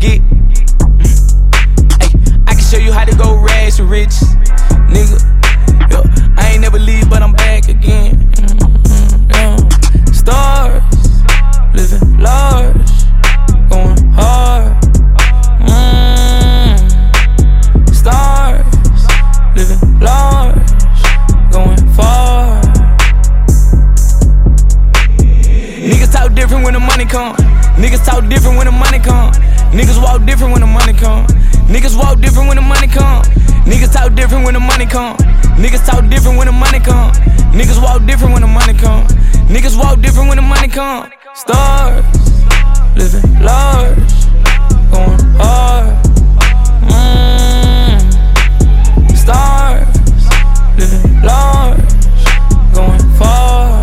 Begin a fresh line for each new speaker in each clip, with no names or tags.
get. Ay, I can show you how to go rags to riches, nigga. Yo, I ain't never leave, but I'm back again. Yeah. Stars, living large, going hard. Stars, living large, going far. Niggas talk different when the money come. Niggas talk different when the money come. Niggas walk different when the money come. Niggas walk different when the money come. Niggas talk different when the money come. Niggas talk different when the money come. Niggas walk different when the money come. Niggas walk different when the money come. Stars, living large, going hard. Stars, living large, going far.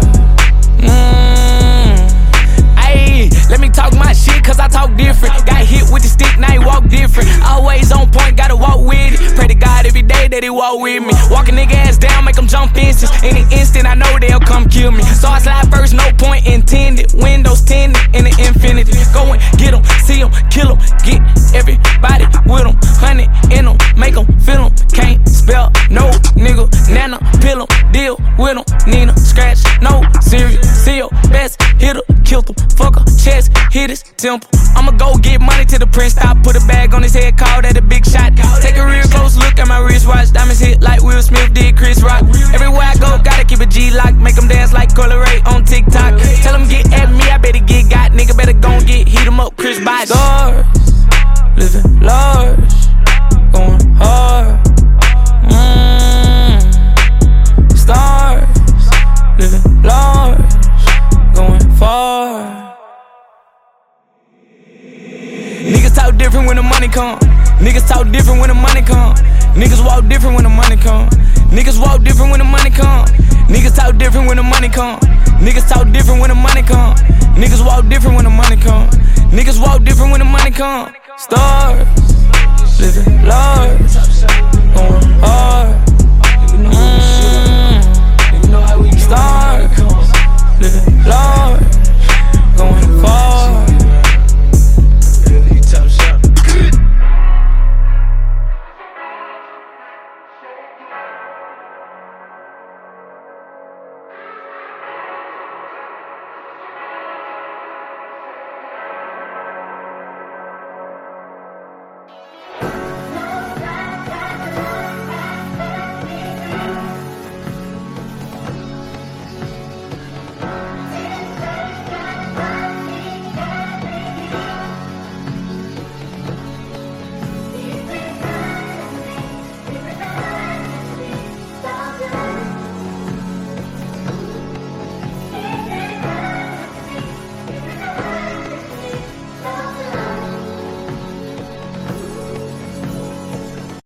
Let me talk my shit, cause I talk different. Got hit with the stick, now he walk different. Always on point, gotta walk with it. Pray to God every day that he walk with me. Walk a nigga ass down, make him jump instance. Any instant, I know they'll come kill me. So I slide first, no point intended. Windows tinted in the infinity. Go and get him, see him, kill him. Get everybody with him. 100 in him, make him feel him. Can't spell no nigga. Nana, pill him, deal with him. Nina, scratch, no cereal. See your best hitter, kill him. Fuck her, chest, hit his temple. I'ma go get money to the prince. I put a bag on his head, call that a big shot. Take a real close look at my wristwatch. Diamonds hit like Will Smith did Chris Rock. Everywhere I go, gotta keep a G-lock. Make them dance like Cola Ray on TikTok. Tell them get at me, I better get got. Nigga better gon' get heat him up, Chris Bosh. Stars, living large, going hard. Stars, living large, going far. Niggas talk different when the money come. Niggas talk different when the money come. Niggas walk different when the money come. Niggas walk different when the money come. Niggas talk different when the money come. Niggas talk different when the money come. Niggas walk different when the money come. Niggas walk different when the money come. Stars, living large, going hard.